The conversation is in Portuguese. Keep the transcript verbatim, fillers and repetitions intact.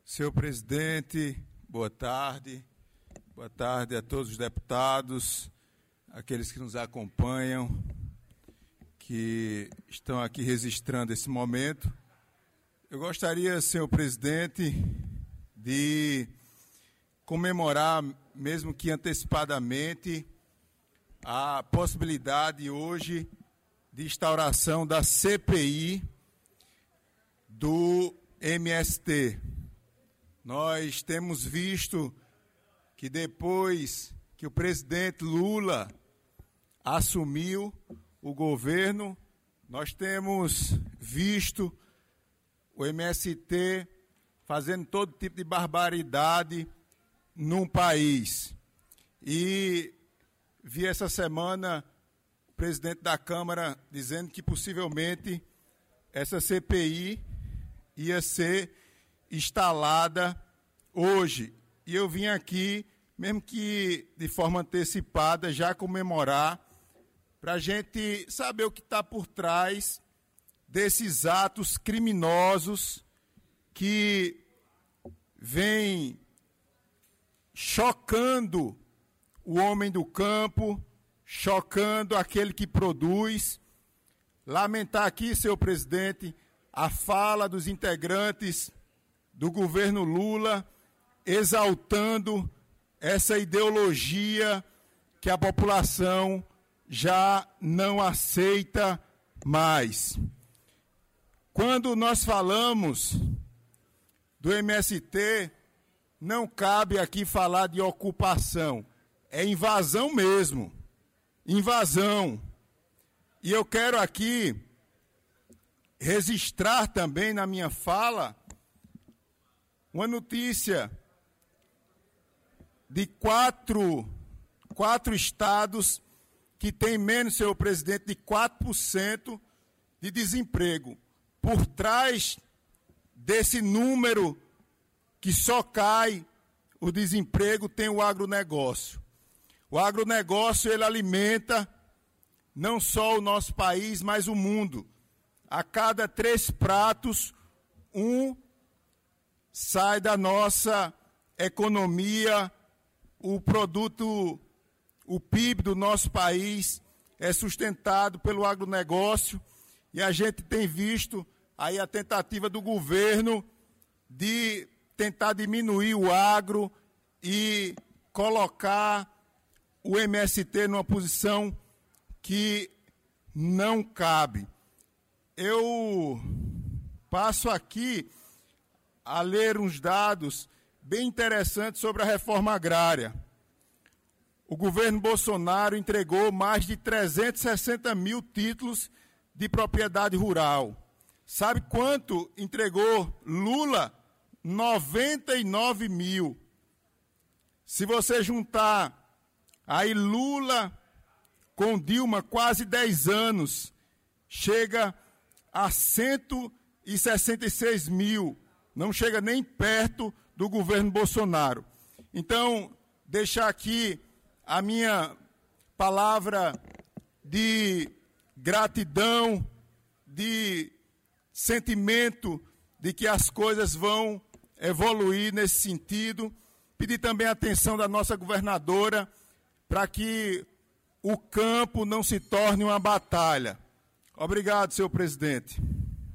Senhor presidente, boa tarde. Boa tarde a todos os deputados, aqueles que nos acompanham, que estão aqui registrando esse momento. Eu gostaria, senhor presidente, de comemorar, mesmo que antecipadamente, a possibilidade hoje de instauração da C P I do M S T. Nós temos visto que depois que o presidente Lula assumiu o governo, nós temos visto o M S T fazendo todo tipo de barbaridade num país. E vi essa semana o presidente da Câmara dizendo que possivelmente essa C P I ia ser instalada hoje. E eu vim aqui, mesmo que de forma antecipada, já comemorar, para a gente saber o que está por trás desses atos criminosos que vêm chocando o homem do campo, chocando aquele que produz. Lamentar aqui, senhor presidente, a fala dos integrantes do governo Lula, exaltando essa ideologia que a população já não aceita mais. Quando nós falamos do M S T, não cabe aqui falar de ocupação, é invasão mesmo, invasão. E eu quero aqui registrar também na minha fala uma notícia de quatro, quatro estados que têm menos, senhor presidente, de quatro por cento de desemprego. Por trás desse número que só cai o desemprego, tem o agronegócio. O agronegócio, ele alimenta não só o nosso país, mas o mundo. A cada três pratos, um sai da nossa economia, o produto, o P I B do nosso país é sustentado pelo agronegócio, e a gente tem visto aí a tentativa do governo de tentar diminuir o agro e colocar o M S T numa posição que não cabe. Eu passo aqui a ler uns dados bem interessantes sobre a reforma agrária. O governo Bolsonaro entregou mais de trezentos e sessenta mil títulos de propriedade rural. Sabe quanto entregou Lula? noventa e nove mil. Se você juntar aí Lula com Dilma, quase dez anos, chega a cento e sessenta e seis mil. Não chega nem perto do governo Bolsonaro. Então, deixar aqui a minha palavra de gratidão, de sentimento de que as coisas vão evoluir nesse sentido. Pedir também a atenção da nossa governadora para que o campo não se torne uma batalha. Obrigado, senhor presidente.